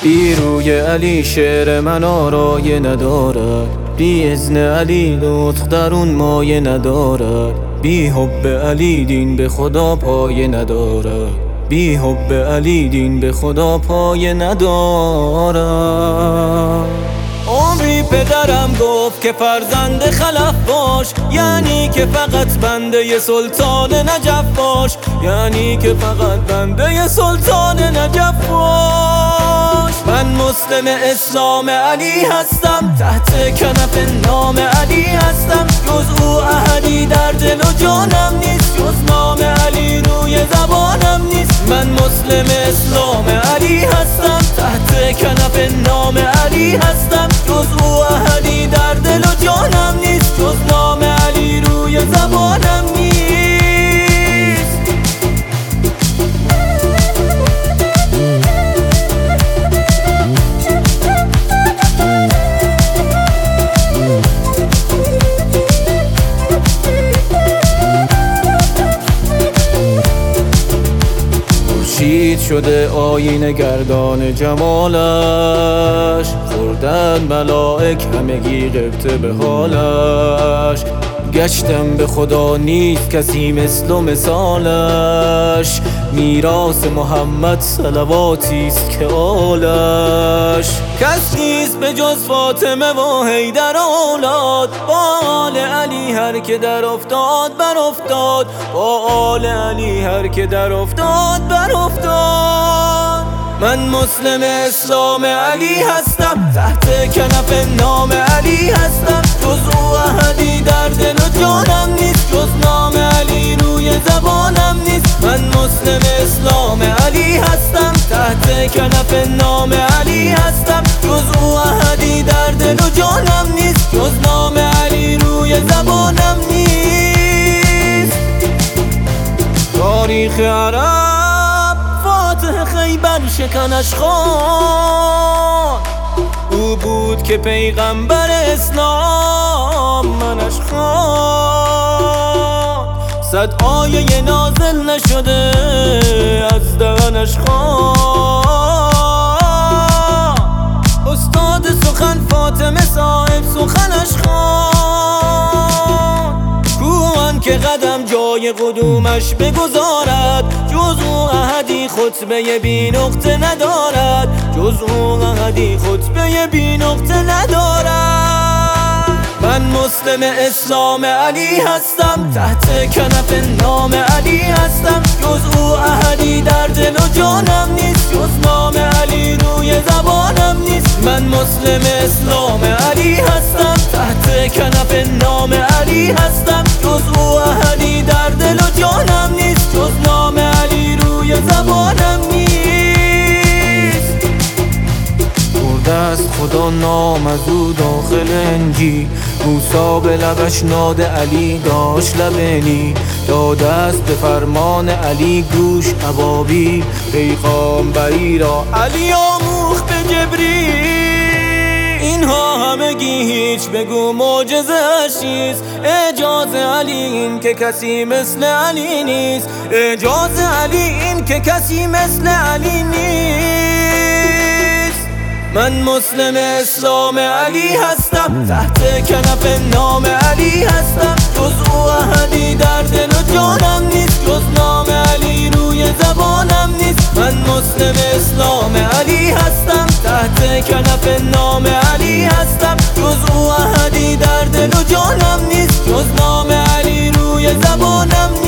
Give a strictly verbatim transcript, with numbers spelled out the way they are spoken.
بی روی علی شعر من آرایه ندارد، بی اذن علی لطف در اون مایه ندارد، بی حب علی دین به خدا پایه ندارد، بی حب علی دین به خدا پایه ندارد. عمری پدرم گفت که فرزند خلف باش، یعنی که فقط بنده سلطان نجف باش، یعنی که فقط بنده سلطان نجف باش. من مسلم اسلام علی هستم، تحت کنف نام علی هستم، جز او احدی در دل و جانم نیست، جز نام علی روی زبانم نیست. من مسلم اسلام علی هستم، تحت کنف نام علی هستم، جز او احدی در دل و جانم نیست، جز نام علی روی زبانم نیست. خورشید شده آینه گردان جمالش، خوردن ملائک همگی غبطه به حالش. گشتم به خدا نیست کسی مثل و مثالش، میراث محمد صلواتیست که آلش. کس نیست به جز فاطمه و حیدر اولاد، با آل علی هر که در افتاد بر افتاد، با آل علی هر که در افتاد بر افتاد. من مسلم اسلام علی هستم، تحت کنف نام علی هستم، جز او احدی در دل و جانم نیست، جز نام علی روی زبانم نیست. من مسلم اسلام علی هستم، تحت کنف نام علی هستم، جز او احدی در دل و جانم نیست، جز نام علی روی زبانم نیست. تاریخ عرب فاتح خیبر شکنش خان، او بود که پیغمبر اسلام منش خوان. صد آیه نازل نشده از دهنش خوان، استاد سخن فاطمه صاحب سخنش خوان. کوان که قدم جای قدومش بگذارد، جز او احدی خطبه بی نقطه ندارد، جز او احدی خطبه بی نقطه ندارد. من مسلم اسلام علی هستم، تحت کنف نام علی هستم، جز او احدی در دل و جانم نیست، جز نام علی روی زبانم نیست. من مسلم اسلام علی هستم، تحت کنف نام علی هستم، جز او احدی در دل و جانم نیست، جز نام علی روی زبانم نیست. برده از خدا نام از او داخل انجیل، موسی به لبش ناد علی داشت لبنی، داده است به فرمان علی گوش ابابیل، پیغامبری را علی آموخت به جبریل. اینها همگی هیچ بگو معجزه اش نیست، اعجاز علی این که کسی مثل علی نیست، اعجاز علی این که کسی مثل علی نیست. من مسلم اسلام علی هستم، تحت کنف نام علی هستم، جز او احدی در دل و جانم نیست، جز نام علی روی زبانم نیست. من مسلم اسلام علی هستم، تحت کنف نام علی هستم، جز او احدی در دل و جانم نیست، جز نام علی روی زبانم نیست.